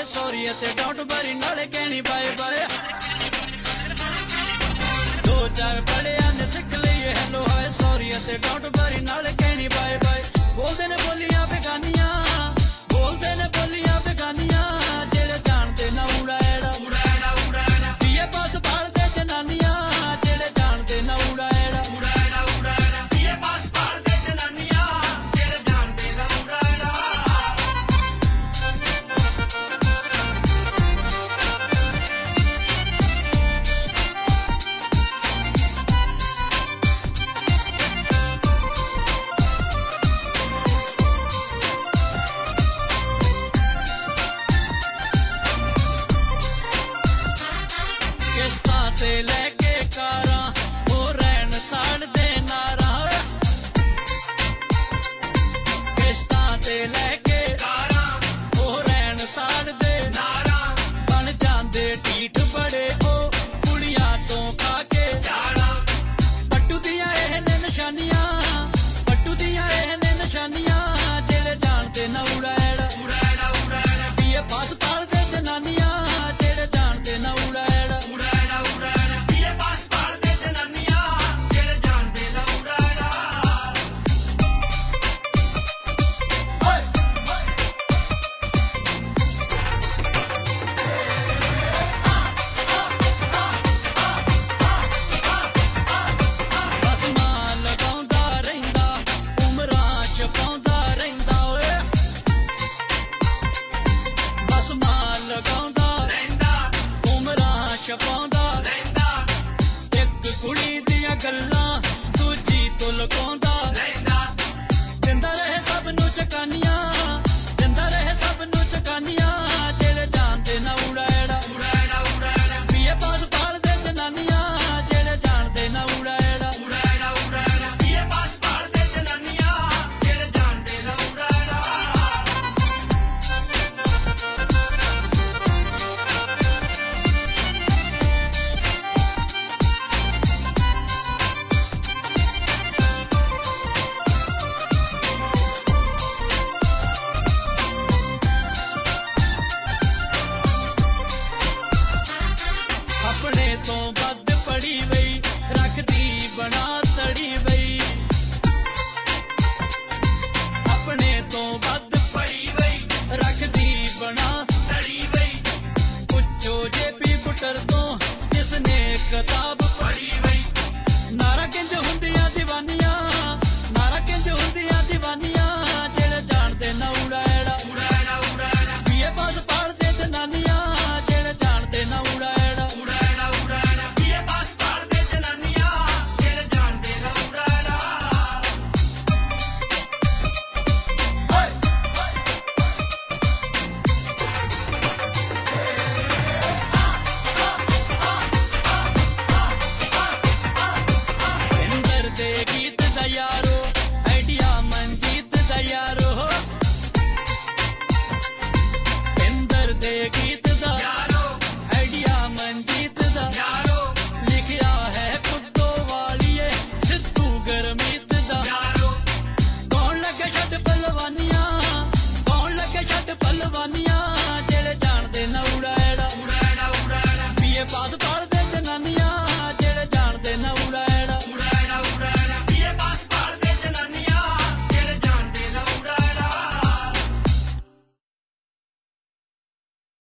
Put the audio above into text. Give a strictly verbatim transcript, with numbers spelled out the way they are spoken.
sorry ते don't worry नाले कहनी बाय बाय दो चार पढ़िया ने सिख लिए हेलो हाय सॉरी ते डोंट वरी नाले कहनी बाय बाय बोलदे ने बोलियां बेगानियां बोलदे ने बोलियां बेगानियां जेड़े जानते ना उड़ाएड़ा उड़ाएड़ा उड़ाएड़ा बीए पास पढ़दे जनानियां जेड़े जानते ना उड़ाएड़ा उड़ाएड़ा उड़ाएड़ा बीए पास पढ़दे जनानियां जेड़े जानते ना उड़ाएड़ा किस्तां ते लेके कारां ओ रैन ताड़दे नारां किस्तां ते लेके कारां ओ रैन ताड़दे नारां बन जांदे ढीठ बड़े ओ कुड़ियां तो खा के जाना पट्टू दियां एह ने निशानियां पट्टू दियां एह ने निशानियां जेड़े जानते ना उड़ाएड़ा उड़ाएड़ा उड़ाएड़ा बीए पास पढ़दे जनानियां जेड़े जानते ना उड़ाएड़ा उड़ाएड़ा उड़ाएड़ा बीए पास पढ़दे जनानियां जेड़े जानते ना उड़ाएड़ा ओए बस मां लगाउंदा रहिंदा उमरां छपाउंदा रहिंदा ओए बस मां लगाउंदा रहिंदा उमरां छपाउंदा रहिंदा एक कुड़ी दियां गल्लां दूजी तो लुकाउंदा रहिंदा दिंदा रहे सब नूं चकानियां दिंदा रहे सब नूं चकानियां जेड़े जानते ना उड़ाएड़ा उड़ाएड़ा उड़ाएड़ा बीए पास पढ़दे जनानियां जेड़े जानते ना उड़ाएड़ा उड़ाएड़ा उड़ाएड़ा बीए पास पढ़दे जनानियां जेड़े जानते ना उड़ाएड़ा अपने तो बद पड़ी वई रखदी बना तड़ी वई अपने तो बद पड़ी वई रखदी बना तड़ी वई पुछो जे भी बुटर तो जिसने किताब पढ़ी वई नारा किंज हुंदियां दीवानियां नारा किंज हुंदियां दीवानियां जेड़े जानते ना उड़ाएड़ा उड़ाएड़ा उड़ाएड़ा बीए पास पढ़दे जनानियां जेड़े जानते ना उड़ाएड़ा उड़ाएड़ा उड़ाएड़ा बीए पास पढ़दे जनानियां जेड़े जानते ना उड़ाएड़ा ओए इंदर दे गीत दा यारो आइडिया मनजीत दा यारो इंदर दे गीत दा यारो आइडिया मनजीत दा यारो लिखिया है कुद्दो वालिए सिद्धू गरमीत दा यारो कौन लगे छड़ पलवानियां कौन लगे छड़ पलवानियां जेड़े जानते ना उड़ाएड़ा उड़ाएड़ा उड़ाएड़ा बीए पास पढ़दे